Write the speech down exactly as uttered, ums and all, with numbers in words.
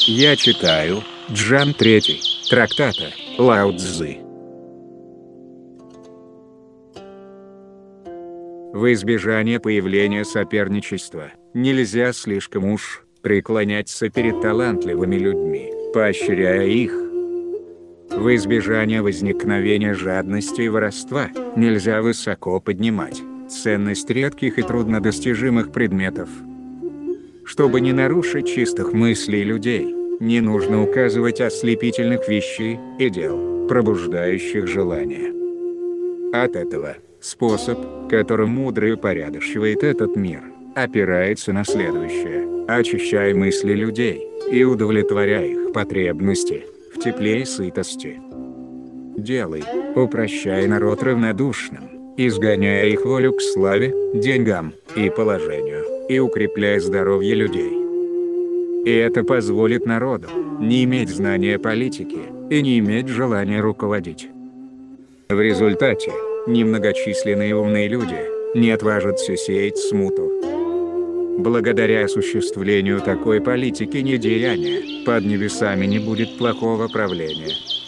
Я читаю Джан третий, трактата Лао Цзы. В избежание появления соперничества, нельзя слишком уж преклоняться перед талантливыми людьми, поощряя их. В избежание возникновения жадности и воровства, нельзя высоко поднимать ценность редких и труднодостижимых предметов. Чтобы не нарушить чистых мыслей людей, не нужно указывать ослепительных вещей и дел, пробуждающих желание. От этого способ, которым мудрый упорядочивает этот мир, опирается на следующее: очищай мысли людей и удовлетворяй их потребности в тепле и сытости. Делай, упрощай народ равнодушным, изгоняя их волю к славе, деньгам и положению, и укрепляй здоровье людей. И это позволит народу не иметь знания политики и не иметь желания руководить. В результате, немногочисленные умные люди не отважатся сеять смуту. Благодаря осуществлению такой политики недеяния, под небесами не будет плохого правления.